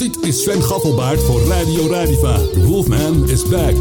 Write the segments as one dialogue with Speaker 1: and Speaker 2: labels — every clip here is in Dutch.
Speaker 1: Dit is Sven Gaffelbaard voor Radio Radiva. The Wolfman is back.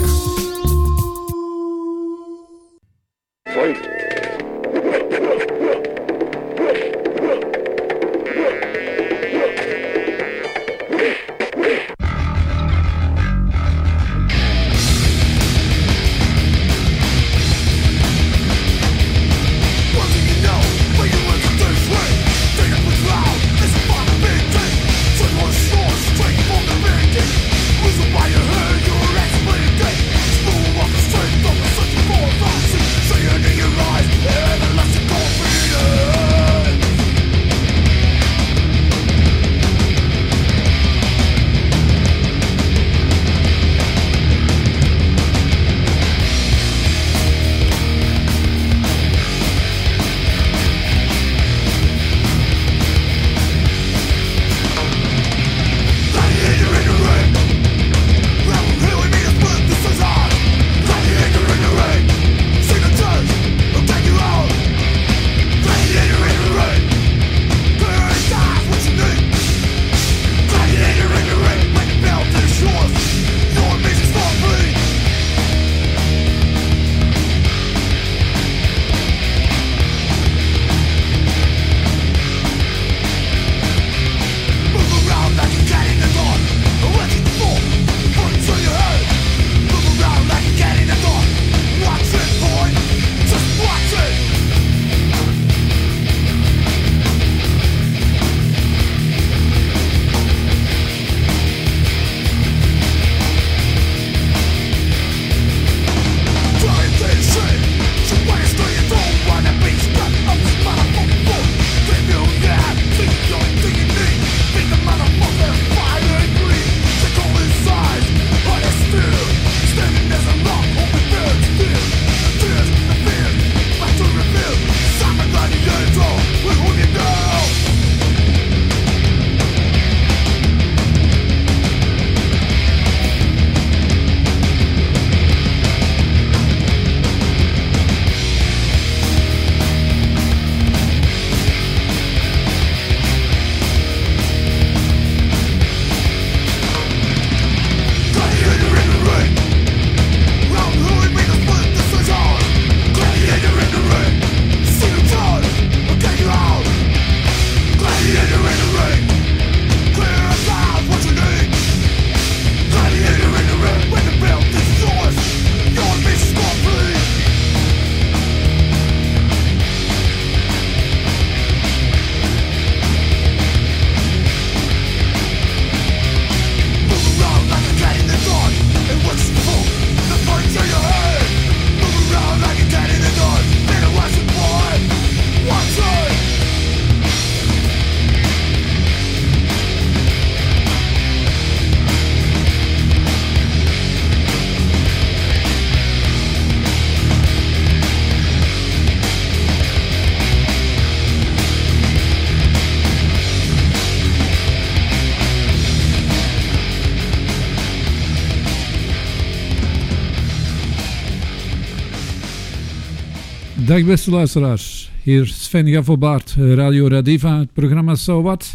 Speaker 2: Dag beste luisteraars, hier Sven Gaffelbaard, Radio Radiva, het programma So What.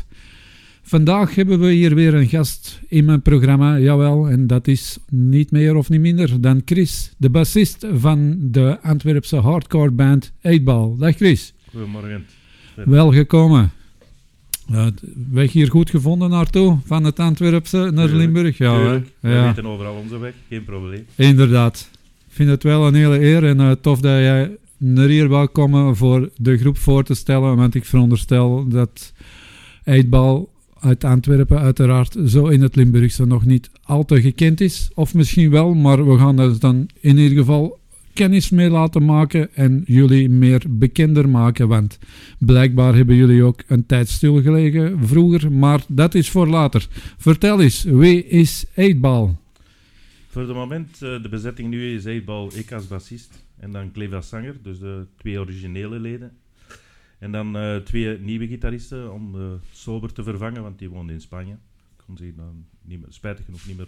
Speaker 2: Vandaag hebben we hier weer een gast in mijn programma, jawel, en dat is niet meer of niet minder dan Chris, de bassist van de Antwerpse hardcore band 8Ball. Dag Chris.
Speaker 3: Goedemorgen.
Speaker 2: Welgekomen. Weg hier goed gevonden naartoe, van het Antwerpse naar Limburg? Ja,
Speaker 3: we weten overal onze weg, geen probleem.
Speaker 2: Inderdaad. Ik vind het wel een hele eer en tof dat jij naar hier wou komen voor de groep voor te stellen, want ik veronderstel dat 8Ball uit Antwerpen uiteraard zo in het Limburgse nog niet al te gekend is. Of misschien wel, maar we gaan er dan in ieder geval kennis mee laten maken en jullie meer bekender maken, want blijkbaar hebben jullie ook een tijd stilgelegen vroeger, maar dat is voor later. Vertel eens, wie is 8Ball?
Speaker 3: Voor het moment, de bezetting nu is 8Ball, ik als bassist en dan Cleve als zanger, dus de 2 originele leden. En dan 2 nieuwe gitaristen om Sober te vervangen, want die woonde in Spanje. Kon zich dan niet meer, spijtig genoeg niet meer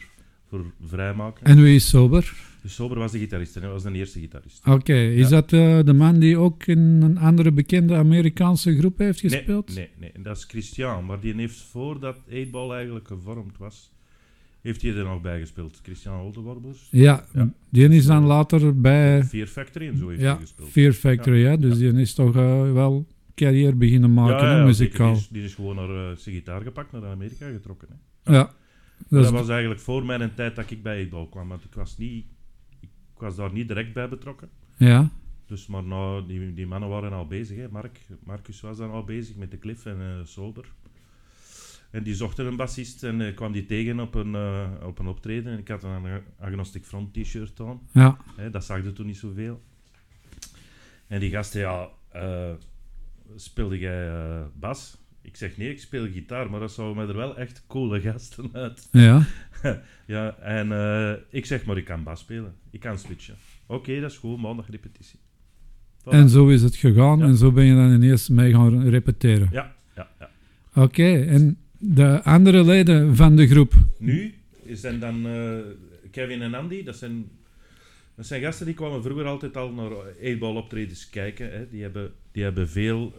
Speaker 3: voor vrijmaken.
Speaker 2: En wie is Sober?
Speaker 3: Dus Sober was de gitarist, en hij was de eerste gitarist.
Speaker 2: Oké, is dat de man die ook in een andere bekende Amerikaanse groep heeft gespeeld?
Speaker 3: Nee, dat is Christian. Maar die heeft voordat 8-Ball eigenlijk gevormd was, heeft hij er nog bij gespeeld. Christian Oldenwarbers.
Speaker 2: Ja, die is dan later bij...
Speaker 3: Fear Factory en zo heeft hij gespeeld.
Speaker 2: Fear Factory, ja. Dus die is toch wel carrière beginnen maken, muzikaal.
Speaker 3: Die is gewoon naar zijn gitaar gepakt, naar Amerika getrokken. Hè.
Speaker 2: Ja.
Speaker 3: Dat was eigenlijk voor mijn tijd dat ik bij 8-Ball kwam, want ik was daar niet direct bij betrokken.
Speaker 2: Ja.
Speaker 3: Dus maar die mannen waren al bezig. Hè. Marcus was dan al bezig met de Cliff en Sober. En die zochten een bassist en kwam die tegen op een optreden. En ik had een Agnostic Front t-shirt aan.
Speaker 2: Ja.
Speaker 3: Dat zag je toen niet zoveel. En die gasten, speelde jij bas? Ik zeg nee, ik speel gitaar, maar dat zou me er wel echt coole gasten uit.
Speaker 2: Ja.
Speaker 3: Ja, en ik zeg maar, ik kan bas spelen. Ik kan switchen. Oké, dat is goed, maandag repetitie. Voilà.
Speaker 2: En zo is het gegaan en zo ben je dan ineens mee gaan repeteren.
Speaker 3: Ja.
Speaker 2: Oké, en de andere leden van de groep?
Speaker 3: Nu zijn dan Kevin en Andy, dat zijn gasten die kwamen vroeger altijd al naar 8-Ball optredens kijken. Hè. Die hebben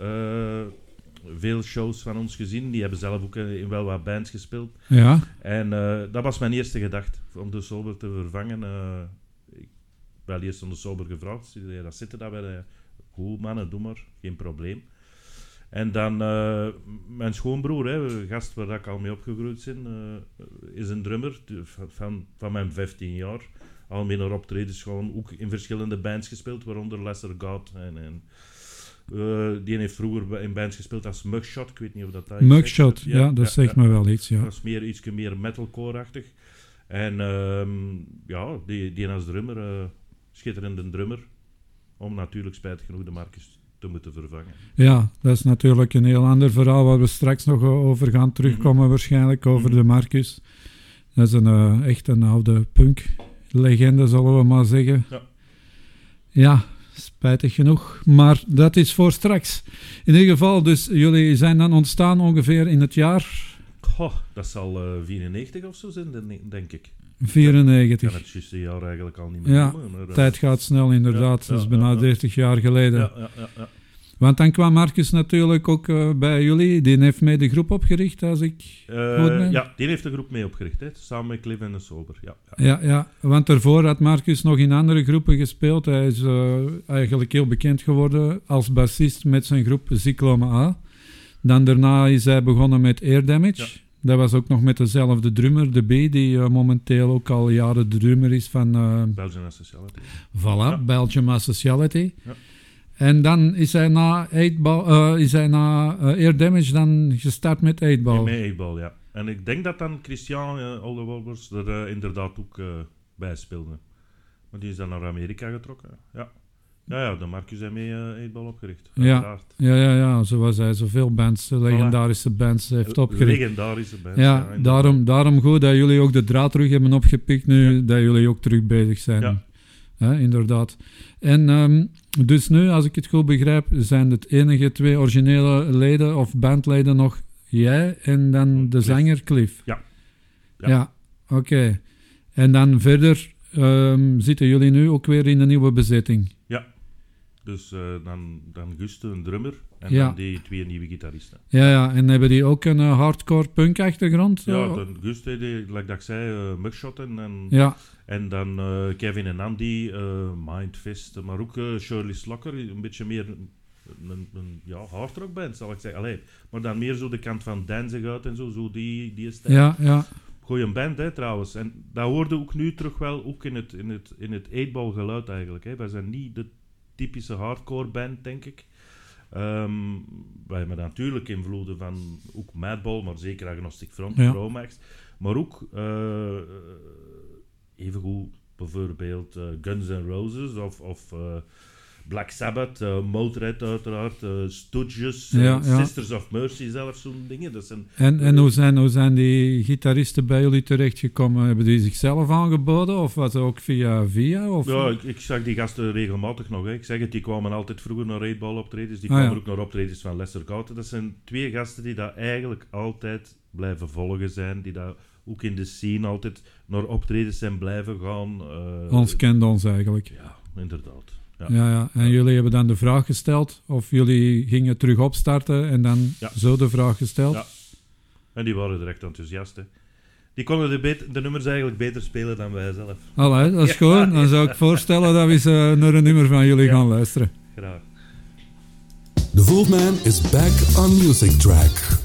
Speaker 3: veel shows van ons gezien. Die hebben zelf ook in wel wat bands gespeeld.
Speaker 2: Ja.
Speaker 3: En dat was mijn eerste gedachte, om de Sober te vervangen. Ik ben eerst om de Sober gevraagd. Ja, dat zitten daar bij de... Goed, mannen, doe maar. Geen probleem. En dan mijn schoonbroer, een gast waar ik al mee opgegroeid ben, is een drummer van mijn 15 jaar. Al mee naar optredens, gewoon ook in verschillende bands gespeeld, waaronder Lesser God. Die heeft vroeger in bands gespeeld als Mugshot. Ik weet niet of dat
Speaker 2: Mugshot, dat zegt me wel iets. Ja.
Speaker 3: Dat is iets meer metalcore-achtig. En die als drummer, schitterende drummer, om natuurlijk spijtig genoeg de Marcus te moeten vervangen.
Speaker 2: Ja, dat is natuurlijk een heel ander verhaal waar we straks nog over gaan terugkomen, waarschijnlijk over de Marcus. Dat is echt een oude punk-legende, zullen we maar zeggen. Ja, spijtig genoeg, maar dat is voor straks. In ieder geval, dus jullie zijn dan ontstaan ongeveer in het jaar...
Speaker 3: dat zal 94 of zo zijn, denk ik.
Speaker 2: 94.
Speaker 3: Ik kan het juiste jaar eigenlijk al niet meer noemen. Maar,
Speaker 2: tijd gaat snel inderdaad. Dat is bijna 30 jaar geleden.
Speaker 3: Ja.
Speaker 2: Want dan kwam Marcus natuurlijk ook bij jullie. Die heeft mee de groep opgericht, als ik goed ben.
Speaker 3: Ja, die heeft de groep mee opgericht, hè, samen met Cliff en de Sober.
Speaker 2: Ja, want daarvoor had Marcus nog in andere groepen gespeeld. Hij is eigenlijk heel bekend geworden als bassist met zijn groep Cyclone A. Dan daarna is hij begonnen met Air Damage. Ja. Dat was ook nog met dezelfde drummer, de B, die momenteel ook al jaren de drummer is van...
Speaker 3: Belgian Asociality.
Speaker 2: Voilà, Belgian Asociality. Ja. En dan is hij na Air Damage dan gestart met 8-Ball.
Speaker 3: Met 8-Ball, ja. En ik denk dat dan Christian Oldenwolbers er inderdaad ook bij speelde. Want die is dan naar Amerika getrokken. Ja, de Marcus heeft mee 8-Ball opgericht.
Speaker 2: Ja, zoals hij zoveel bands, legendarische bands heeft opgericht.
Speaker 3: Legendarische bands.
Speaker 2: Ja, daarom goed dat jullie ook de draad terug hebben opgepikt nu, dat jullie ook terug bezig zijn. Ja, inderdaad. En dus nu, als ik het goed begrijp, zijn het enige 2 originele leden of bandleden nog jij en dan de zanger Cliff. Ja, oké. En dan verder zitten jullie nu ook weer in een nieuwe bezetting.
Speaker 3: Ja. Dus dan Guste, een drummer, en dan die 2 nieuwe gitaristen.
Speaker 2: Ja, en hebben die ook een hardcore punk-achtergrond?
Speaker 3: Ja, dan Guste, like dat ik zei, Mugshotten. En dan Kevin en Andy, Mindfist, maar ook Shirley Slocker, een beetje meer een hardrockband, zal ik zeggen. Allee, maar dan meer zo de kant van Danzig uit en zo die stijl.
Speaker 2: Ja.
Speaker 3: Goeie band, hè, trouwens. En dat hoorde ook nu terug wel ook in het 8-Ball geluid eigenlijk. Hè. Wij zijn niet de typische hardcore band, denk ik. Wij hebben natuurlijk invloeden van ook Madball, maar zeker Agnostic Front, Chromax. Maar ook evengoed bijvoorbeeld Guns N' Roses of Black Sabbath, Motorhead uiteraard, Stooges, Sisters of Mercy zelfs, zo'n dingen. Dat zijn,
Speaker 2: en hoe zijn die gitaristen bij jullie terechtgekomen? Hebben die zichzelf aangeboden of was het ook via? Of?
Speaker 3: Ja, ik zag die gasten regelmatig nog. Hè. Ik zeg het, die kwamen altijd vroeger naar 8-Ball optredens, die kwamen ook naar optredens van Lesser God. Dat zijn 2 gasten die dat eigenlijk altijd blijven volgen zijn, die dat ook in de scene altijd naar optredens zijn blijven gaan.
Speaker 2: Ons kent ons eigenlijk.
Speaker 3: Ja, inderdaad. Ja.
Speaker 2: Ja. En jullie hebben dan de vraag gesteld of jullie gingen terug opstarten en dan zo de vraag gesteld?
Speaker 3: Ja. En die waren direct enthousiast. Hè. Die konden de nummers eigenlijk beter spelen dan wij zelf.
Speaker 2: Allee, dat is gewoon. Dan zou ik voorstellen dat we eens naar een nummer van jullie gaan luisteren.
Speaker 3: Graag.
Speaker 1: The Wolfman is back on Music Track.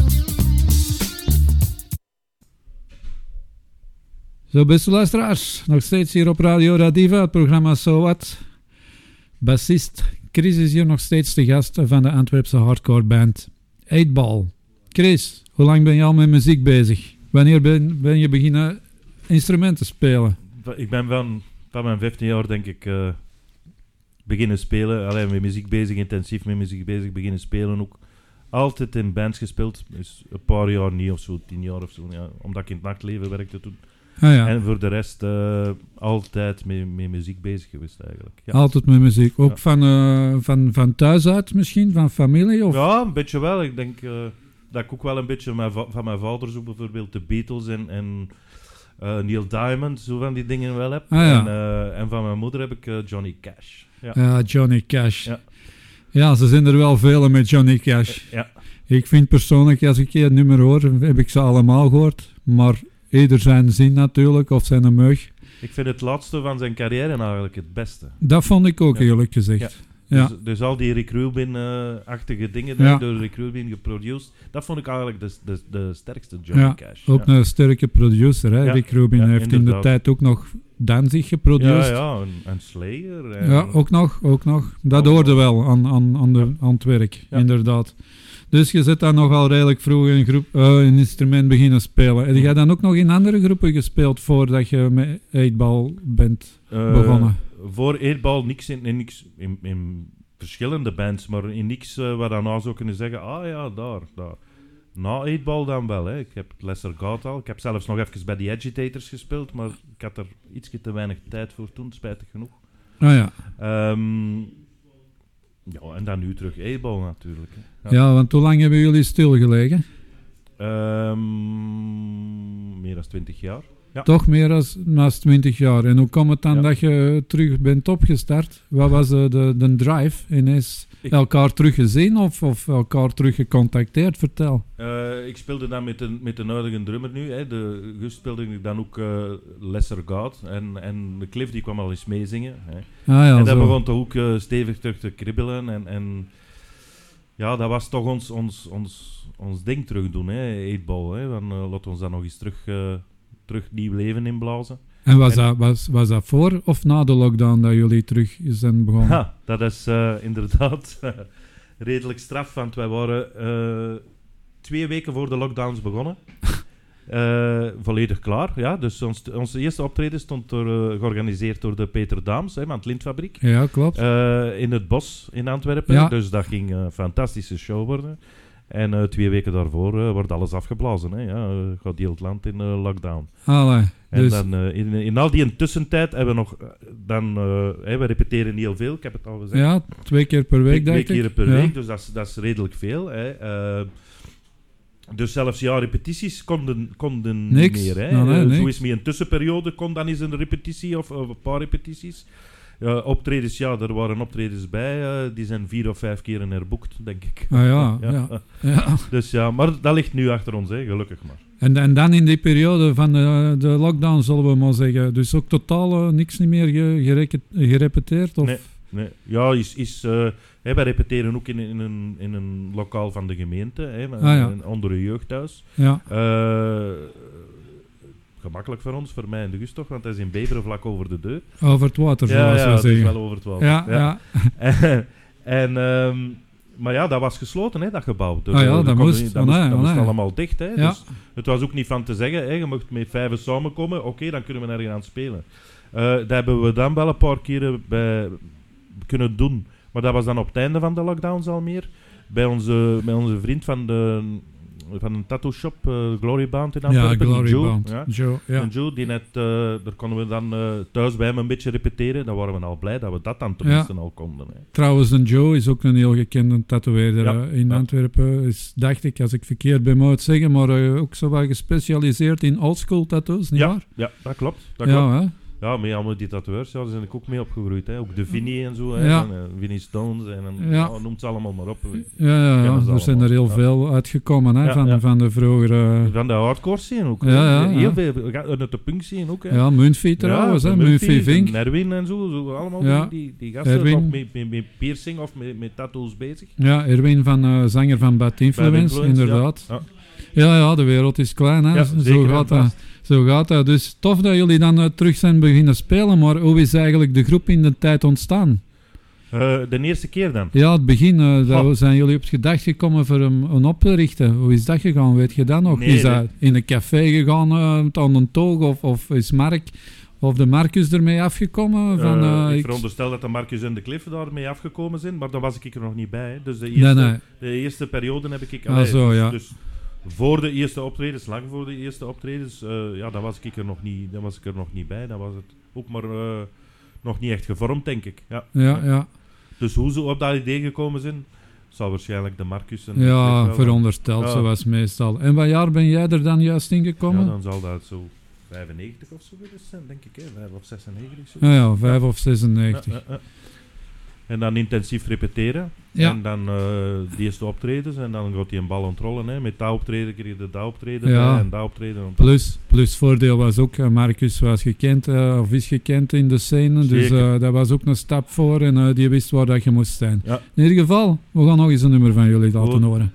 Speaker 2: Zo, beste luisteraars, nog steeds hier op Radio Radiva, het programma So What. Bassist Chris is hier nog steeds de gast van de Antwerpse hardcore band 8 Ball. Chris, hoe lang ben je al met muziek bezig? Wanneer ben je beginnen instrumenten spelen?
Speaker 3: Ik ben van mijn 15 jaar, denk ik, beginnen spelen. Alleen met muziek bezig, intensief met muziek bezig, beginnen spelen ook. Altijd in bands gespeeld. Dus een paar jaar niet of zo, 10 jaar of zo. Ja, omdat ik in het nachtleven werkte toen.
Speaker 2: Ah, ja.
Speaker 3: En voor de rest altijd met muziek bezig geweest eigenlijk. Ja.
Speaker 2: Altijd met muziek. Ook van thuis uit misschien? Van familie? Of?
Speaker 3: Ja, een beetje wel. Ik denk dat ik ook wel een beetje van mijn vader zo bijvoorbeeld de Beatles en Neil Diamond, zo van die dingen wel heb.
Speaker 2: Ah, ja.
Speaker 3: En van mijn moeder heb ik Johnny Cash. Ja.
Speaker 2: Ja, Johnny Cash.
Speaker 3: Ja.
Speaker 2: Ja, ze zijn er wel vele met Johnny Cash.
Speaker 3: Ja.
Speaker 2: Ik vind persoonlijk, als ik het nummer hoor, heb ik ze allemaal gehoord. Maar ieder zijn zin natuurlijk, of zijn meug.
Speaker 3: Ik vind het laatste van zijn carrière eigenlijk het beste.
Speaker 2: Dat vond ik ook eerlijk gezegd. Ja.
Speaker 3: Dus al die Rick Rubin-achtige dingen, door Rick Rubin geproduced, dat vond ik eigenlijk de sterkste Johnny Cash.
Speaker 2: Ook een sterke producer. Hè?
Speaker 3: Ja.
Speaker 2: Rick Rubin heeft
Speaker 3: inderdaad.
Speaker 2: in de tijd ook nog Danzig geproduceerd.
Speaker 3: Ja, en Slayer. En
Speaker 2: ja, ook nog. Dat hoorde wel aan het werk, inderdaad. Dus je zit dan nogal redelijk vroeg een instrument beginnen spelen. Heb jij dan ook nog in andere groepen gespeeld voordat je met 8 Ball bent begonnen?
Speaker 3: Voor 8 Ball niks in verschillende bands, maar in niks waar daarna zou kunnen zeggen, daar. Na 8 Ball dan wel. Hè. Ik heb Lesser God al. Ik heb zelfs nog even bij The Agitators gespeeld, maar ik had er iets te weinig tijd voor toen, spijtig genoeg.
Speaker 2: Ah ja.
Speaker 3: Ja, en dan nu terug 8 Ball natuurlijk. Hè.
Speaker 2: Ja, want hoe lang hebben jullie stilgelegen?
Speaker 3: Meer dan 20 jaar. Ja.
Speaker 2: Toch meer dan 20 jaar. En hoe komt het dan dat je terug bent opgestart? Wat was de drive? Ineens elkaar teruggezien of elkaar terug gecontacteerd? Vertel.
Speaker 3: Ik speelde dan met de huidige drummer nu. Hè. De Gust speelde ik dan ook Lesser God. En de Cliff die kwam al eens meezingen. Hè. En dat begon toch ook stevig terug te kribbelen. En ja, dat was toch ons ding terug doen. 8 Ball. Hè. Laat ons dan nog eens terug nieuw leven inblazen.
Speaker 2: En was dat voor of na de lockdown dat jullie terug zijn begonnen?
Speaker 3: Ja, dat is inderdaad redelijk straf, want wij waren 2 weken voor de lockdowns begonnen. Volledig klaar, ja. Dus onze eerste optreden stond georganiseerd door de Peter Daams, van het Lintfabriek.
Speaker 2: Ja, klopt.
Speaker 3: In het bos in Antwerpen.
Speaker 2: Ja.
Speaker 3: Dus dat ging een fantastische show worden. En 2 weken daarvoor wordt alles afgeblazen. Hè. Ja, gaat heel het land in lockdown.
Speaker 2: Allee,
Speaker 3: en
Speaker 2: dus
Speaker 3: dan in al die tussentijd hebben we nog... we repeteren niet heel veel, ik heb het al gezegd.
Speaker 2: Ja, 2 keer per week, denk ik.
Speaker 3: 2 keer per week, dus dat is redelijk veel. Hè. Dus zelfs repetities konden
Speaker 2: niks.
Speaker 3: niet meer. Hè.
Speaker 2: Nee,
Speaker 3: zo is met een tussenperiode, kon dan eens een repetitie of een paar repetities. Optredens, er waren optredens bij, die zijn 4 of 5 keer herboekt, denk ik.
Speaker 2: Ah ja.
Speaker 3: Dus maar dat ligt nu achter ons, hè, gelukkig maar.
Speaker 2: En dan in die periode van de lockdown, zullen we maar zeggen, dus ook totaal niks niet meer gerepeteerd? Of?
Speaker 3: Nee. Ja, wij repeteren ook in een lokaal van de gemeente, hè, onder een jeugdhuis.
Speaker 2: Ja.
Speaker 3: Gemakkelijk voor ons, voor mij en de Gust toch, want hij is in Beveren vlak over de deur.
Speaker 2: Over het water, zoals we zeggen.
Speaker 3: Ja, is wel over het water.
Speaker 2: Ja.
Speaker 3: Maar ja, dat was gesloten, hè, dat gebouw. Dus,
Speaker 2: dat moest
Speaker 3: allemaal dicht. Hè,
Speaker 2: ja.
Speaker 3: Dus het was ook niet van te zeggen, hè, je mocht met 5 samenkomen, oké, dan kunnen we nergens aan spelen. Dat hebben we dan wel een paar keren kunnen doen. Maar dat was dan op het einde van de lockdowns al meer. Bij onze vriend van een tattoo shop, Glory Bound in Antwerpen.
Speaker 2: Glory
Speaker 3: Joe,
Speaker 2: Bound.
Speaker 3: ja.
Speaker 2: Joe, ja.
Speaker 3: En Joe, die net, daar konden we dan thuis bij hem een beetje repeteren. Dan waren we al blij dat we dat dan tenminste al konden. Hè.
Speaker 2: Trouwens, een Joe is ook een heel gekende tatoeëerder in Antwerpen. Is, dacht ik, als ik verkeerd ben moet zeggen, maar ook zo wat gespecialiseerd in oldschool tattoos, nietwaar?
Speaker 3: Ja, dat klopt.
Speaker 2: Ja, hè?
Speaker 3: Ja, met allemaal die tatoeërs, daar ben ik ook mee opgegroeid. Hè. Ook de Vinnie en zo, hè.
Speaker 2: Ja.
Speaker 3: En, Vinnie Stones en noem ze allemaal maar op.
Speaker 2: Ja, er zijn er heel veel uitgekomen hè, van de vroegere...
Speaker 3: Van de hardcore scene ook. Heel veel, uit de punk scene ook. Hè.
Speaker 2: Ja, Moonfeet trouwens, hè. Moonfeet Vink.
Speaker 3: Erwin en zo allemaal die gasten nog met piercing of met tattoos bezig.
Speaker 2: Ja, Erwin van zanger van Bad Influence, inderdaad. Ja, de wereld is klein, hè. Zo gaat dat. Dus tof dat jullie dan terug zijn beginnen spelen, maar hoe is eigenlijk de groep in de tijd ontstaan?
Speaker 3: De eerste keer dan?
Speaker 2: Ja, het begin. Zijn jullie op het gedacht gekomen voor een op te richten? Hoe is dat gegaan? Weet je dat nog?
Speaker 3: Nee,
Speaker 2: is dat in een café gegaan aan een toog of is Mark of de Marcus ermee afgekomen?
Speaker 3: Ik veronderstel dat de Marcus en de Cliff daarmee afgekomen zijn, maar dan was ik er nog niet bij. Hè. Dus de eerste periode heb ik... Dus voor de eerste optredens, lang voor de eerste optredens, dan was ik er nog niet bij. Dan was het ook maar nog niet echt gevormd, denk ik. Ja. Dus hoe ze op dat idee gekomen zijn, zal waarschijnlijk de Marcus...
Speaker 2: verondersteld, zoals meestal. En wat jaar ben jij er dan juist in gekomen?
Speaker 3: Ja, dan zal dat zo 95 of zo zijn, denk ik. Hè? 5 of 96. Zo.
Speaker 2: Ja, 5 of 96.
Speaker 3: En dan intensief repeteren. Ja. En dan de eerste optredens. En dan gaat hij een bal ontrollen. Hè. Met dat optreden kreeg je dat optreden.
Speaker 2: Ja.
Speaker 3: En dat optreden.
Speaker 2: Plus voordeel was ook, Marcus was gekend, of is gekend in de scène. Zeker. Dus dat was ook een stap voor. En die wist waar dat je moest zijn. Ja. In ieder geval, we gaan nog eens een nummer van jullie laten horen.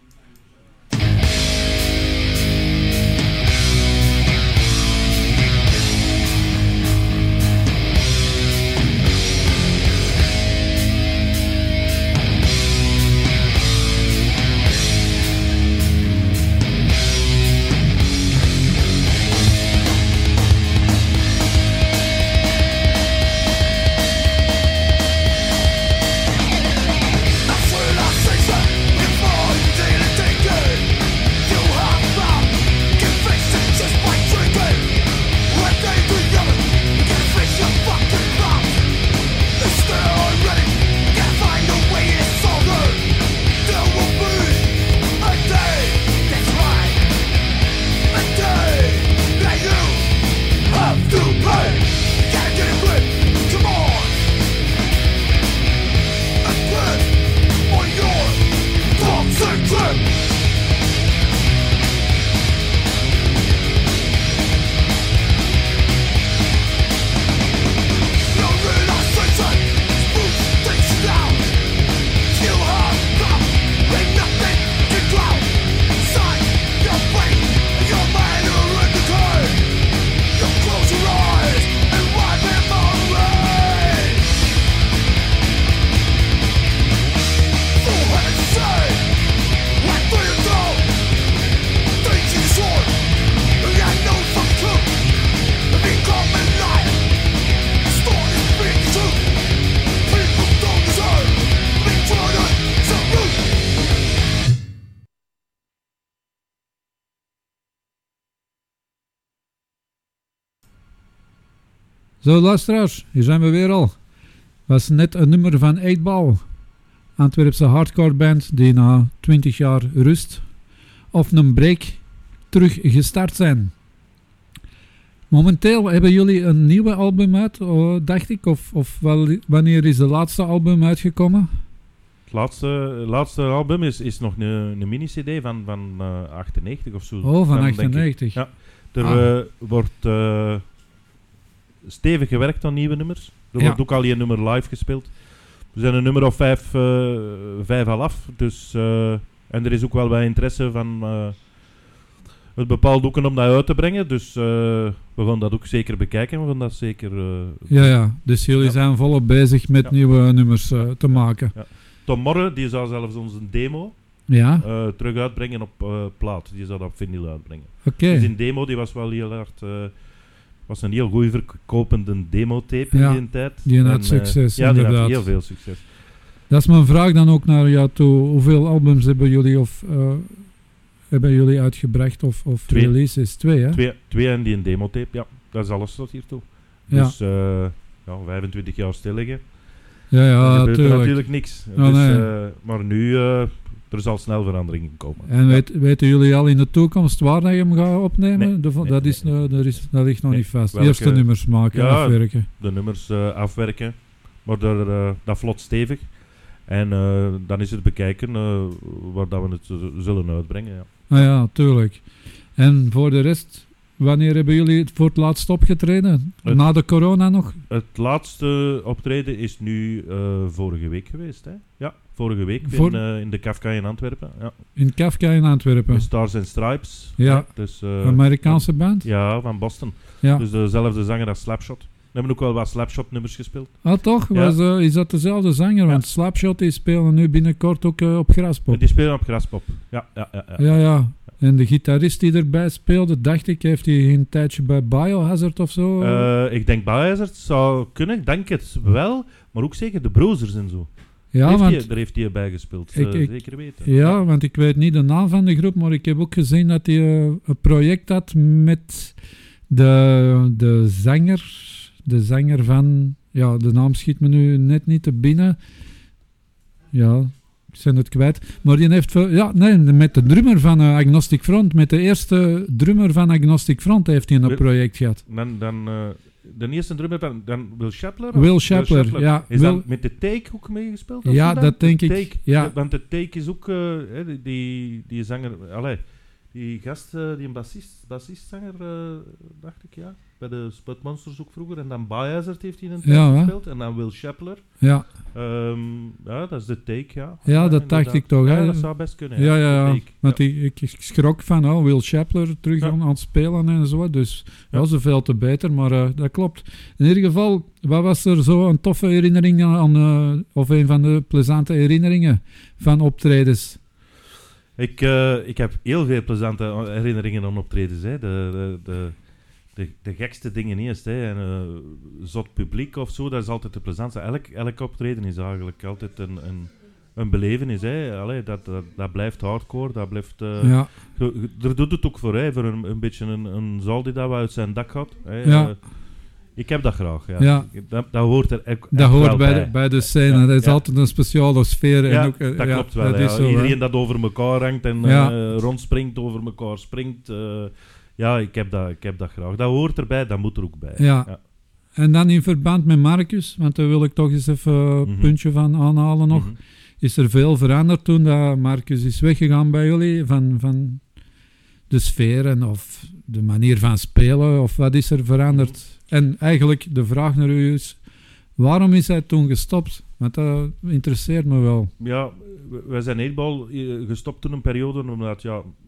Speaker 2: Zo, luisteraars, hier zijn we weer al. Was net een nummer van 8 Ball, Antwerpse hardcore band die na 20 jaar rust of een break terug gestart zijn. Momenteel hebben jullie een nieuwe album uit, dacht ik, of wanneer is de laatste album uitgekomen?
Speaker 3: Het laatste album is nog een mini-cd van 98 of zo.
Speaker 2: Oh, van 98.
Speaker 3: Ja, er wordt stevig gewerkt aan nieuwe nummers. Er wordt ook al een nummer live gespeeld. We zijn een nummer of 5 al af. Dus, en er is ook wel wat interesse van het bepaald doeken om dat uit te brengen. Dus we gaan dat ook zeker bekijken. We gaan dat zeker...
Speaker 2: Dus jullie zijn volop bezig met nieuwe nummers te maken. Ja.
Speaker 3: Tom Morre, die zou zelfs onze demo terug uitbrengen op plaat. Die zou dat op vinyl uitbrengen.
Speaker 2: Okay.
Speaker 3: Dus in demo, die was wel heel hard... was een heel goed verkopende demotape in die tijd.
Speaker 2: Die had succes, inderdaad.
Speaker 3: Die had heel veel succes.
Speaker 2: Dat is mijn vraag dan ook naar jou toe. Hoeveel albums hebben jullie hebben jullie uitgebracht of
Speaker 3: 2.
Speaker 2: release is 2, hè?
Speaker 3: 2 en die een demotape, ja. Dat is alles tot hiertoe.
Speaker 2: Ja.
Speaker 3: Dus 25 jaar stil liggen.
Speaker 2: Ja,
Speaker 3: Er gebeurt er
Speaker 2: tuurlijk.
Speaker 3: natuurlijk niks.
Speaker 2: Oh,
Speaker 3: Dus,
Speaker 2: nee.
Speaker 3: maar nu, er zal snel verandering in komen.
Speaker 2: En weten jullie al in de toekomst waar dat je hem gaat opnemen?
Speaker 3: Nee,
Speaker 2: Dat ligt nog
Speaker 3: Nee.
Speaker 2: niet vast.
Speaker 3: Welke-
Speaker 2: Eerste nummers maken en
Speaker 3: Ja.
Speaker 2: afwerken.
Speaker 3: De nummers afwerken, maar dat vlot stevig. En dan is het bekijken waar dat we het zullen uitbrengen. Ja.
Speaker 2: Ah ja, tuurlijk. En voor de rest, wanneer hebben jullie het voor het laatst opgetreden? Na de corona nog?
Speaker 3: Het laatste optreden is nu vorige week geweest. Hè? Ja, vorige week in de Kafka in Antwerpen. Ja.
Speaker 2: In Kafka in Antwerpen.
Speaker 3: Met Stars and Stripes.
Speaker 2: Ja.
Speaker 3: Dus,
Speaker 2: Amerikaanse band?
Speaker 3: ja, van Boston.
Speaker 2: Ja.
Speaker 3: Dus dezelfde zanger als Slapshot. We hebben ook wel wat Slapshot-nummers gespeeld.
Speaker 2: Ah, toch?
Speaker 3: Ja.
Speaker 2: Is dat dezelfde zanger?
Speaker 3: Ja.
Speaker 2: Want Slapshot die spelen nu binnenkort ook op Graspop.
Speaker 3: Die spelen op Graspop. Ja.
Speaker 2: Ja. En de gitarist die erbij speelde, dacht ik, heeft hij een tijdje bij Biohazard of zo?
Speaker 3: Ik denk Biohazard zou kunnen, ik denk het wel. Maar ook zeker de Bruisers en zo.
Speaker 2: Ja,
Speaker 3: Daar heeft hij bij gespeeld, zeker weten.
Speaker 2: Ja, want ik weet niet de naam van de groep, maar ik heb ook gezien dat hij een project had met de zanger van... Ja, de naam schiet me nu net niet te binnen. Ja, ik ben het kwijt. Maar die heeft... met de drummer van Agnostic Front, met de eerste drummer van Agnostic Front heeft hij een project gehad.
Speaker 3: Dan de eerste drummer dan Will Shapler?
Speaker 2: Will Shapler, ja.
Speaker 3: Is dat met de Take ook meegespeeld?
Speaker 2: Ja, dat denk ik.
Speaker 3: Take,
Speaker 2: Ja.
Speaker 3: Want de Take is ook die zanger... die gast, die een bassistzanger, dacht ik, ja. Bij de Spud Monsters ook vroeger. En dan Biohazard heeft hij een tijd gespeeld. En dan Will Shapler.
Speaker 2: Ja.
Speaker 3: Ja, dat is de Take, ja.
Speaker 2: Ja, dat dacht ik toch.
Speaker 3: Ja,
Speaker 2: Hè?
Speaker 3: dat zou best kunnen.
Speaker 2: Ja. Want ik schrok van Will Shapler terug aan het spelen en zo. Dus zoveel te beter, maar dat klopt. In ieder geval, wat was er zo een toffe herinnering aan, of een van de plezante herinneringen van optredens?
Speaker 3: Ik heb heel veel plezante herinneringen aan optredens. Hè. De gekste dingen eerst. Hè. En, zot publiek of zo, dat is altijd de plezantste. Elk optreden is eigenlijk altijd een belevenis. Hè. Allee, dat blijft hardcore. Dat blijft, er doet het ook voor een beetje een zaal die dat uit zijn dak gaat. Hè.
Speaker 2: Ja.
Speaker 3: Ik heb dat graag. Ja.
Speaker 2: Ja.
Speaker 3: Dat hoort er echt
Speaker 2: dat hoort
Speaker 3: wel
Speaker 2: bij de scène.
Speaker 3: Ja.
Speaker 2: Dat is altijd een speciale sfeer.
Speaker 3: Ja,
Speaker 2: en ook,
Speaker 3: dat klopt wel.
Speaker 2: Dat is zo,
Speaker 3: iedereen dat over elkaar hangt en rondspringt, over elkaar springt. Ja, ik heb dat graag. Dat hoort erbij, dat moet er ook bij.
Speaker 2: Ja. En dan in verband met Marcus, want daar wil ik toch eens even een puntje van aanhalen nog. Is er veel veranderd toen dat Marcus is weggegaan bij jullie? Van de sferen of de manier van spelen? Of wat is er veranderd? En eigenlijk de vraag naar u is, waarom is hij toen gestopt? Want dat interesseert me wel.
Speaker 3: Ja, wij zijn Eightball gestopt toen een periode, omdat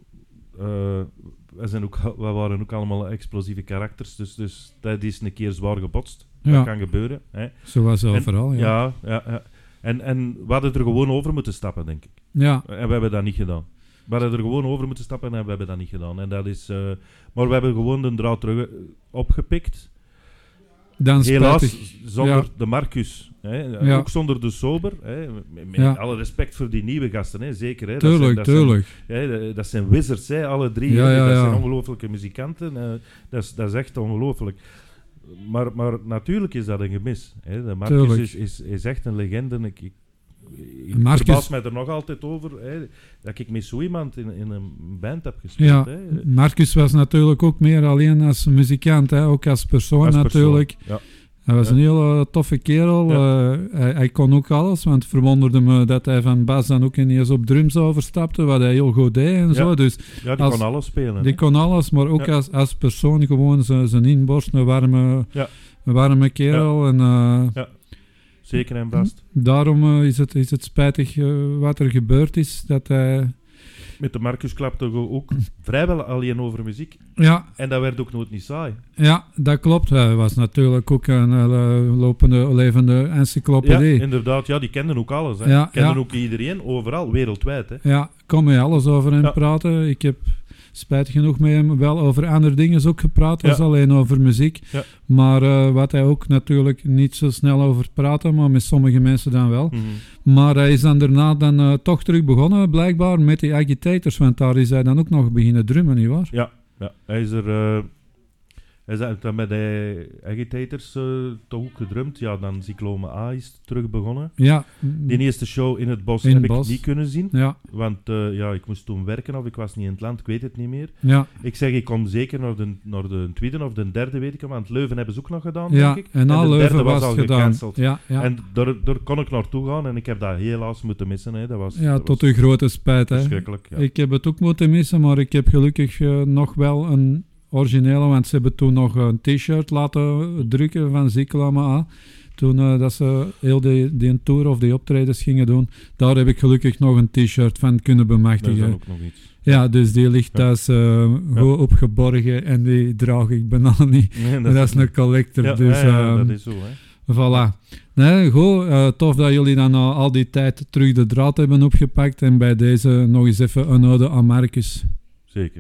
Speaker 3: we waren ook allemaal explosieve karakters, dus dat is een keer zwaar gebotst.
Speaker 2: Ja.
Speaker 3: Dat kan gebeuren. Hè.
Speaker 2: Zoals overal,
Speaker 3: ja. En we hadden er gewoon over moeten stappen, denk ik.
Speaker 2: Ja.
Speaker 3: En we hebben dat niet gedaan. We hadden er gewoon over moeten stappen en we hebben dat niet gedaan. En dat is, maar we hebben gewoon de draad terug opgepikt.
Speaker 2: Dan
Speaker 3: helaas zonder de Marcus. Hè. Ook zonder de Sober. Hè. Met alle respect voor die nieuwe gasten, hè. Zeker. Hè.
Speaker 2: Tuurlijk.
Speaker 3: Dat zijn wizards, hè, alle drie. Dat zijn ongelooflijke muzikanten. Dat is echt ongelooflijk. Maar natuurlijk is dat een gemis. Hè. De Marcus is echt een legende. Ik verbaas mij er nog altijd over dat ik met zo iemand in een band heb gespeeld.
Speaker 2: Ja,
Speaker 3: hè.
Speaker 2: Marcus was natuurlijk ook meer alleen als muzikant, hè, ook als persoon natuurlijk.
Speaker 3: Ja.
Speaker 2: Hij was een hele toffe kerel. Ja. Hij kon ook alles, want het verwonderde me dat hij van bas dan ook ineens op drums overstapte, wat hij heel goed deed en zo. Dus
Speaker 3: die kon alles spelen.
Speaker 2: Die kon alles, maar ook als persoon gewoon zijn inborst, een warme kerel. En,
Speaker 3: zeker en vast.
Speaker 2: Daarom is het spijtig wat er gebeurd is, dat hij...
Speaker 3: Met de Marcus klapte ook vrijwel alleen over muziek.
Speaker 2: Ja.
Speaker 3: En dat werd ook nooit niet saai.
Speaker 2: Ja, dat klopt. Hij was natuurlijk ook een lopende, levende encyclopedie.
Speaker 3: Ja, inderdaad. Ja, die kenden ook alles. Hè. Kenden ook iedereen, overal, wereldwijd. Hè.
Speaker 2: Ja, ik kon met alles over hem praten. Ik heb spijtig genoeg met hem wel over andere dingen ook gepraat, was alleen over muziek.
Speaker 3: Ja.
Speaker 2: Maar wat hij ook natuurlijk niet zo snel over praatte, maar met sommige mensen dan wel. Maar hij is dan daarna toch terug begonnen, blijkbaar, met die Agitators, want daar is hij dan ook nog beginnen drummen, nietwaar?
Speaker 3: Ja, hij is er... Hij is dan met de Agitators toch ook gedrumd. Ja, dan Cyclone A is terug begonnen.
Speaker 2: Ja.
Speaker 3: Die eerste show in het bos
Speaker 2: in
Speaker 3: heb
Speaker 2: het bos.
Speaker 3: ik niet kunnen zien.
Speaker 2: Ja.
Speaker 3: Want ik moest toen werken of ik was niet in het land, ik weet het niet meer.
Speaker 2: Ja.
Speaker 3: Ik zeg, ik kom zeker naar de tweede of de derde, weet ik hem. Want Leuven hebben ze ook nog gedaan,
Speaker 2: Ja,
Speaker 3: denk ik.
Speaker 2: en na
Speaker 3: de
Speaker 2: Leuven
Speaker 3: derde
Speaker 2: was
Speaker 3: al
Speaker 2: het gedaan.
Speaker 3: gecanceld.
Speaker 2: Ja.
Speaker 3: En daar kon ik naartoe gaan en ik heb dat helaas moeten missen. Hè. Dat was
Speaker 2: Tot uw grote spijt. Hè.
Speaker 3: Verschrikkelijk, ja.
Speaker 2: Ik heb het ook moeten missen, maar ik heb gelukkig nog wel een originele, want ze hebben toen nog een t-shirt laten drukken van Cyclone A. Toen dat ze heel die tour of die optredens gingen doen, daar heb ik gelukkig nog een t-shirt van kunnen bemachtigen.
Speaker 3: Dat is dan ook nog iets.
Speaker 2: Ja, dus die ligt thuis goed opgeborgen en die draag ik bijna niet.
Speaker 3: Nee,
Speaker 2: dat is een collector.
Speaker 3: Ja,
Speaker 2: dus,
Speaker 3: dat is zo, hè.
Speaker 2: Voilà. Nee, goed. Tof dat jullie dan al die tijd terug de draad hebben opgepakt en bij deze nog eens even een ode aan Marcus.
Speaker 3: Zeker.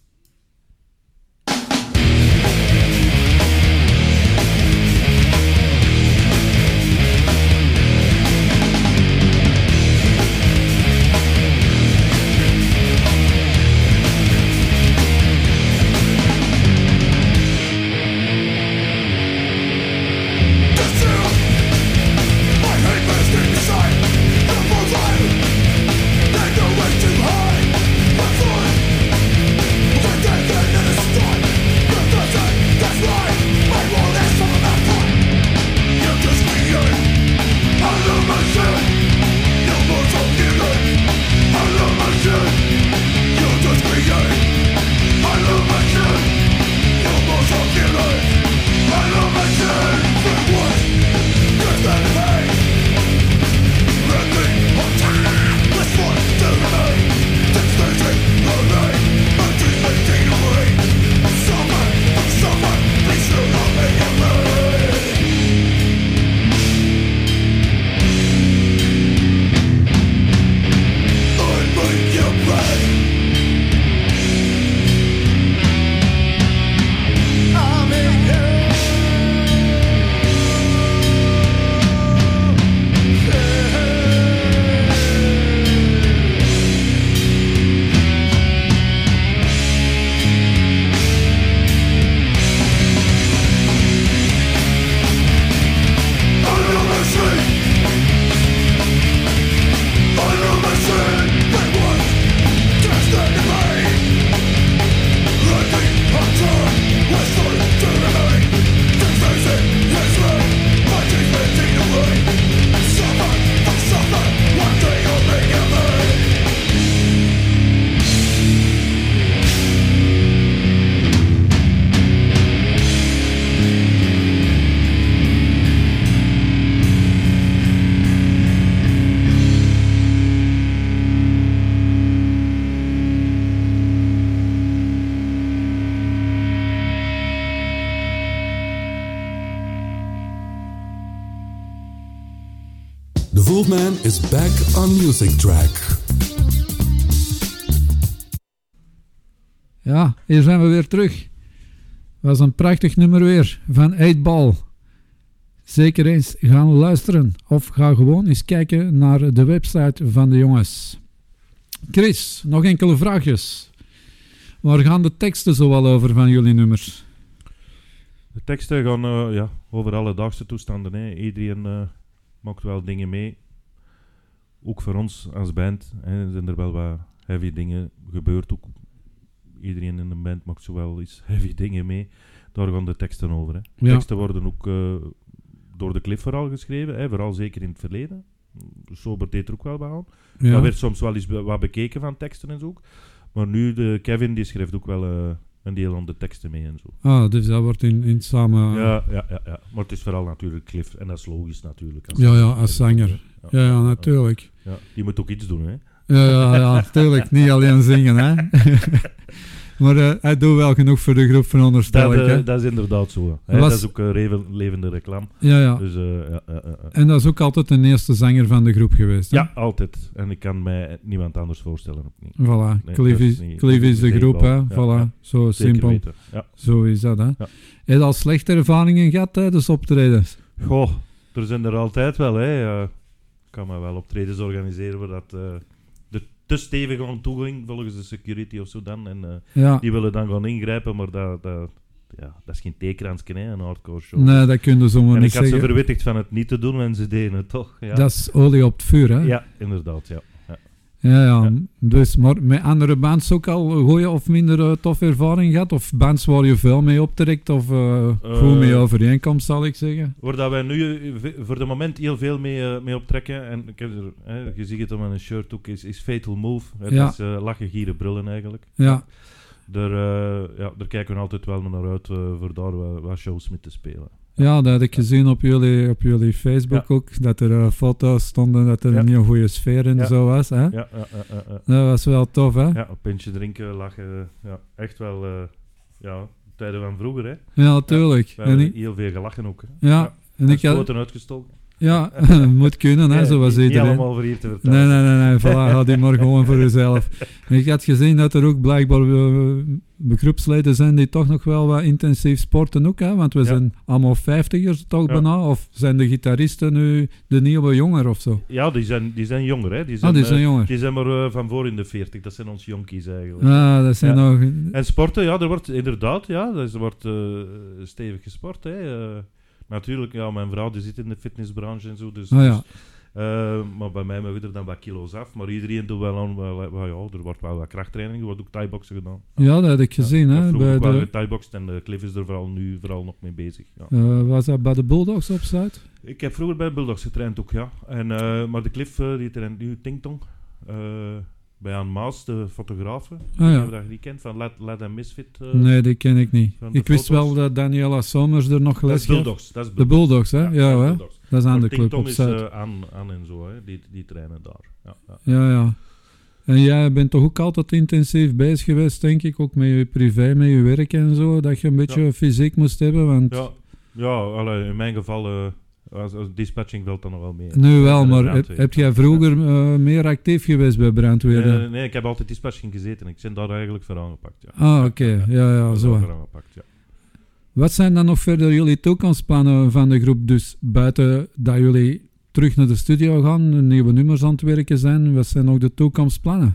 Speaker 1: The Wolfman is back on Music Track.
Speaker 2: Ja, hier zijn we weer terug. Was een prachtig nummer weer van 8 Ball. Zeker eens gaan luisteren of ga gewoon eens kijken naar de website van de jongens. Chris, nog enkele vraagjes. Waar gaan de teksten zoal over van jullie nummers?
Speaker 3: De teksten gaan over alledaagse toestanden. Hè. Iedereen maakt wel dingen mee. Ook voor ons als band zijn er wel wat heavy dingen gebeurd. Ook iedereen in de band maakt zowel iets heavy dingen mee. Daar gaan de teksten over. Hè.
Speaker 2: Ja.
Speaker 3: Teksten worden ook door de Cliff vooral geschreven. Hè. Vooral zeker in het verleden. Sober deed er ook wel wat aan.
Speaker 2: Ja.
Speaker 3: Dat werd soms wel eens wat bekeken van teksten en zo. Maar nu, de Kevin, die schrijft ook wel een deel aan de teksten mee en zo.
Speaker 2: Ah, dus dat wordt in samen...
Speaker 3: Ja. Maar het is vooral natuurlijk Cliff. En dat is logisch natuurlijk.
Speaker 2: Als zanger. Ja, natuurlijk.
Speaker 3: Ja, die moet ook iets doen, hè.
Speaker 2: Ja, natuurlijk. Niet alleen zingen, hè. Maar hij doet wel genoeg voor de groep, veronderstel ik. Hè?
Speaker 3: Dat is inderdaad zo. Hè. Dat is ook levende reclame.
Speaker 2: Ja.
Speaker 3: Dus,
Speaker 2: En dat is ook altijd de eerste zanger van de groep geweest. Hè?
Speaker 3: Ja, altijd. En ik kan mij niemand anders voorstellen. Ook niet.
Speaker 2: Voilà,
Speaker 3: Nee,
Speaker 2: Cliff is de groep. Hè?
Speaker 3: Ja,
Speaker 2: Voilà, zo
Speaker 3: zeker
Speaker 2: simpel.
Speaker 3: weten. Ja.
Speaker 2: Zo is dat. Hè?
Speaker 3: Ja.
Speaker 2: Heb je al slechte ervaringen gehad tijdens optredens?
Speaker 3: Goh, er zijn er altijd wel. Hè. Ik kan maar wel optredens organiseren waar dat er te stevig aan toe ging, volgens de security of zo dan. En die willen dan gaan ingrijpen, maar dat is geen tekenransje, hè, een hardcore show.
Speaker 2: Nee, dat kun je zomaar
Speaker 3: en
Speaker 2: niet
Speaker 3: ik had
Speaker 2: zeggen.
Speaker 3: ze verwittigd van het niet te doen en ze deden het toch. Ja,
Speaker 2: Dat is olie op het vuur, hè?
Speaker 3: ja inderdaad, ja.
Speaker 2: Ja. Dus, maar met andere bands ook al een goeie of minder toffe ervaring gehad? Of bands waar je veel mee optrekt of goed mee overeenkomt, zal ik zeggen?
Speaker 3: Waar dat wij nu voor de moment heel veel mee optrekken, en ik heb je ziet het op mijn shirt ook, is Fatal Move. Het is lachen, gieren, brullen eigenlijk.
Speaker 2: Ja.
Speaker 3: Daar kijken we altijd wel naar uit voor daar wat shows mee te spelen.
Speaker 2: Ja, dat had ik gezien op jullie Facebook ook, dat er foto's stonden, dat er een heel goede sfeer in zo was. Hè?
Speaker 3: Ja.
Speaker 2: Dat was wel tof, hè?
Speaker 3: Ja, een pintje drinken, lachen, echt wel tijden van vroeger, hè.
Speaker 2: Ja, natuurlijk.
Speaker 3: We hebben heel veel gelachen ook, hè.
Speaker 2: Ja. En ik had...
Speaker 3: foto's uitgestoken.
Speaker 2: Ja, moet kunnen, hè, zoals iedereen.
Speaker 3: Niet allemaal voor hier te vertellen.
Speaker 2: Nee, voilà, houd die maar gewoon voor jezelf. En ik had gezien dat er ook blijkbaar groepsleden zijn die toch nog wel wat intensief sporten ook, hè, want we zijn allemaal 50ers toch bijna, of zijn de gitaristen nu de nieuwe jonger of zo?
Speaker 3: Ja, die zijn jonger, hè.
Speaker 2: Die zijn jonger.
Speaker 3: Die zijn maar van voor in de 40, dat zijn ons jonkies eigenlijk.
Speaker 2: Ah, dat zijn nog...
Speaker 3: En sporten, er wordt inderdaad, er wordt stevig gesport, hè. Natuurlijk, mijn vrouw die zit in de fitnessbranche en zo, dus maar bij mij mogen er dan wat kilo's af. Maar iedereen doet wel aan, er wordt wel wat krachttraining, er wordt ook thai-boksen gedaan.
Speaker 2: Ja, dat had ik gezien. Hè,
Speaker 3: vroeger waren we thai-boksen en Cliff is er vooral nog mee bezig. Ja.
Speaker 2: Was dat bij de Bulldogs op Zuid?
Speaker 3: Ik heb vroeger bij de Bulldogs getraind ook, ja. En, maar de Cliff die traint nu Ting Tong. Bij Jan Maas, de fotograaf. Dat je die kent, van Let and Misfit.
Speaker 2: Nee, die ken ik niet. Ik wist
Speaker 3: foto's.
Speaker 2: wel dat Daniela Somers er nog les
Speaker 3: heeft. Dat is Bulldogs.
Speaker 2: De Bulldogs, hè? Ja, dat is aan de club op Zuid.
Speaker 3: Ting Tong is aan en zo, hè. Die trainen daar.
Speaker 2: Ja. En jij bent toch ook altijd intensief bezig geweest, denk ik, ook met je privé, met je werk en zo, dat je een beetje fysiek moest hebben, want...
Speaker 3: In mijn geval... Als dispatching valt dan nog wel mee.
Speaker 2: Nu wel, maar heb jij vroeger meer actief geweest bij brandweer?
Speaker 3: Nee, ik heb altijd dispatching gezeten. Ik ben daar eigenlijk voor aangepakt. Ja.
Speaker 2: Ah, oké. Ja, zo.
Speaker 3: Aangepakt, ja.
Speaker 2: Wat zijn dan nog verder jullie toekomstplannen van de groep? Dus buiten dat jullie terug naar de studio gaan, nieuwe nummers aan het werken zijn, wat zijn nog de toekomstplannen?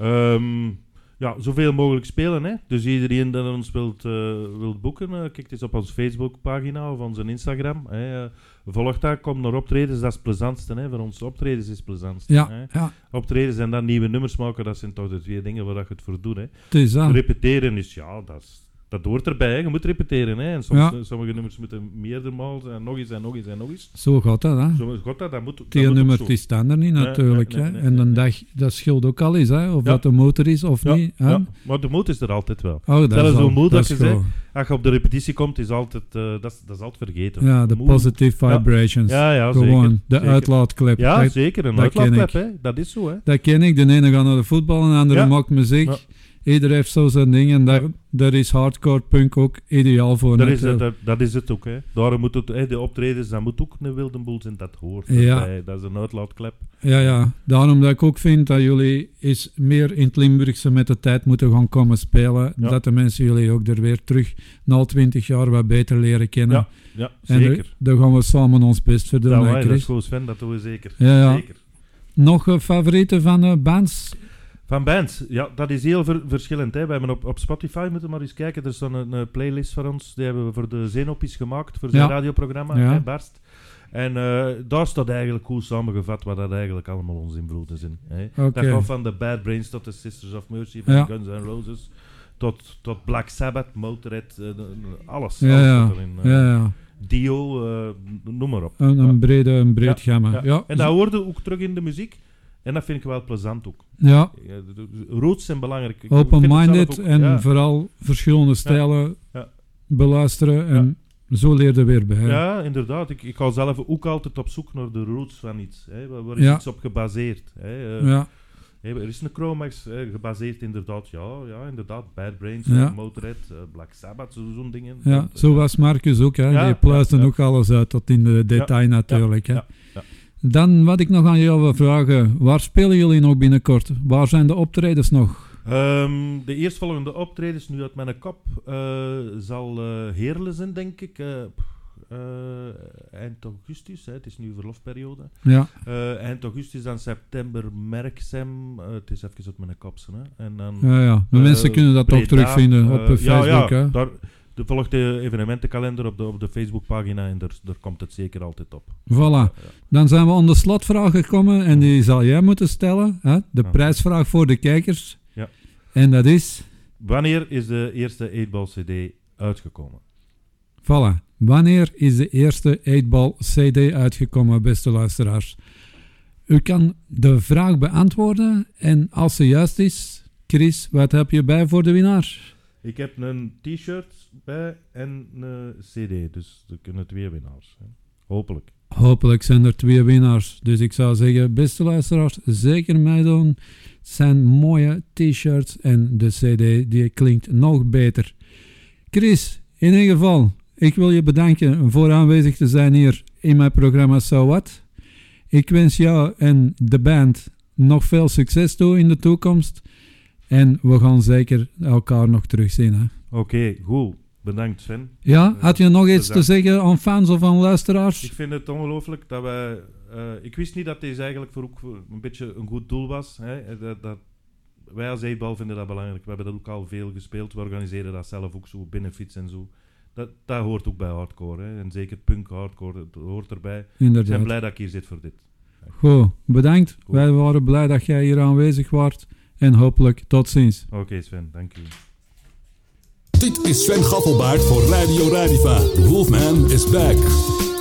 Speaker 3: Zoveel mogelijk spelen. Hè. Dus iedereen die ons wilt boeken, kijk eens op onze Facebookpagina of onze Instagram. Hè. Volg dat, kom naar optredens, dat is het plezantste. Hè. Voor ons optredens is het plezantste. Hè. Optredens en dan nieuwe nummers maken, dat zijn toch de twee dingen waar je het voor doet. Hè. Repeteren is, dat hoort erbij. Hè. Je moet repeteren. Hè. En sommige nummers moeten meerdermaals en nog eens.
Speaker 2: Zo gaat dat, hè?
Speaker 3: Zo gaat dat moet
Speaker 2: die nummers die staan er niet, natuurlijk.
Speaker 3: Nee,
Speaker 2: en een dag, dat scheelt ook al eens, hè? Of dat de motor is of niet. Hè?
Speaker 3: Ja, maar de moed is er altijd wel.
Speaker 2: Zelfs
Speaker 3: zo moed dat je zegt, als je op de repetitie komt, is altijd, dat is altijd vergeten.
Speaker 2: Ja, de positive vibrations.
Speaker 3: Ja,
Speaker 2: gewoon
Speaker 3: zeker.
Speaker 2: De uitlaatklep.
Speaker 3: Ja, zeker. Een uitlaatklep, hè. Dat is zo, hè.
Speaker 2: Dat ken ik. De ene gaat naar de voetbal en de andere maakt muziek. Ja. Ieder heeft zo zijn ding en daar is hardcore punk ook ideaal voor.
Speaker 3: Dat is het ook. Hè. Daarom moet het, de optredens, dat moet ook een wilde boel zijn, dat hoort. Dat is een uitlaatklep.
Speaker 2: Ja. Daarom dat ik ook vind dat jullie eens meer in het Limburgse met de tijd moeten gaan komen spelen. Ja. Dat de mensen jullie ook er weer terug na 20 jaar wat beter leren kennen.
Speaker 3: Ja, zeker.
Speaker 2: En daar gaan we samen ons best voor doen.
Speaker 3: Dat is goed, Sven, dat doen we zeker.
Speaker 2: Ja.
Speaker 3: Zeker.
Speaker 2: Nog favorieten van bands?
Speaker 3: Van bands, ja, dat is heel verschillend. Hè. We hebben op Spotify, moeten maar eens kijken, er is een playlist voor ons, die hebben we voor de Zenoppies gemaakt, voor zijn radioprogramma, Barst. En daar staat eigenlijk goed samengevat wat dat eigenlijk allemaal onze invloeden zijn. Hè. Okay. Dat gaat van de Bad Brains tot de Sisters of Mercy, van Guns N' Roses, tot Black Sabbath, Motorhead, alles.
Speaker 2: Ja.
Speaker 3: Dio, noem maar op.
Speaker 2: Een breed gamma. Ja.
Speaker 3: En dat hoorde ook terug in de muziek. En dat vind ik wel plezant ook.
Speaker 2: Ja.
Speaker 3: Roots zijn belangrijk.
Speaker 2: Open-minded en vooral verschillende stijlen beluisteren en zo leer je weer bij.
Speaker 3: Ja, inderdaad. Ik ga zelf ook altijd op zoek naar de roots van iets. Hè. Waar is iets op gebaseerd? Hè. Er is een Chromax gebaseerd inderdaad, inderdaad, Bad Brains,
Speaker 2: Ja.
Speaker 3: Motorhead, Black Sabbath, zo'n dingen.
Speaker 2: Ja, zo was Marcus ook. Hè.
Speaker 3: Ja,
Speaker 2: Die pluiste
Speaker 3: ja.
Speaker 2: ook alles uit, tot in de detail natuurlijk. Hè.
Speaker 3: Ja.
Speaker 2: Dan wat ik nog aan jou wil vragen. Waar spelen jullie nog binnenkort? Waar zijn de optredens nog?
Speaker 3: De eerstvolgende optredens nu uit mijn kop zal Heerlen zijn, denk ik. Eind augustus, het is nu verlofperiode.
Speaker 2: Ja,
Speaker 3: Eind augustus, dan september Merksem. Het is even uit mijn kop. Hè. En dan,
Speaker 2: ja. De mensen kunnen dat ook
Speaker 3: Breda,
Speaker 2: terugvinden op Facebook.
Speaker 3: Ja,
Speaker 2: Hè?
Speaker 3: daar volgt de evenementenkalender op de Facebookpagina en daar komt het zeker altijd op.
Speaker 2: Voilà. Dan zijn we aan de slotvraag gekomen en die zal jij moeten stellen. Hè? De prijsvraag voor de kijkers.
Speaker 3: Ja.
Speaker 2: En dat is...
Speaker 3: Wanneer is de eerste 8-ball CD uitgekomen?
Speaker 2: Voilà. Wanneer is de eerste 8-ball CD uitgekomen, beste luisteraars? U kan de vraag beantwoorden en als ze juist is, Chris, wat heb je bij voor de winnaar?
Speaker 3: Ik heb een t-shirt bij en een CD, dus er kunnen 2 winnaars. Hè. Hopelijk.
Speaker 2: Hopelijk zijn er 2 winnaars. Dus ik zou zeggen, beste luisteraars, zeker meedoen. Het zijn mooie t-shirts en de CD die klinkt nog beter. Chris, in ieder geval, ik wil je bedanken voor aanwezig te zijn hier in mijn programma So What. Ik wens jou en de band nog veel succes toe in de toekomst. En we gaan zeker elkaar nog terugzien. Hè?
Speaker 3: Oké, goed. Bedankt, Sven.
Speaker 2: Ja, had je nog iets te
Speaker 3: bedankt.
Speaker 2: zeggen aan fans of aan luisteraars?
Speaker 3: Ik vind het ongelooflijk dat wij... ik wist niet dat deze eigenlijk voor ook een beetje een goed doel was. Hè? Dat wij als 8-ball vinden dat belangrijk. We hebben dat ook al veel gespeeld. We organiseren dat zelf ook zo, benefits en zo. Dat hoort ook bij hardcore. Hè? En zeker punk hardcore, dat hoort erbij. Ik
Speaker 2: Inderdaad.
Speaker 3: ben blij dat ik hier zit voor dit.
Speaker 2: Goed, bedankt.
Speaker 3: Goed.
Speaker 2: Wij waren blij dat jij hier aanwezig was. En hopelijk tot ziens.
Speaker 3: Oké, Sven, dank u.
Speaker 1: Dit is Sven Gaffelbaard voor Radio Radiva. The Wolfman is back.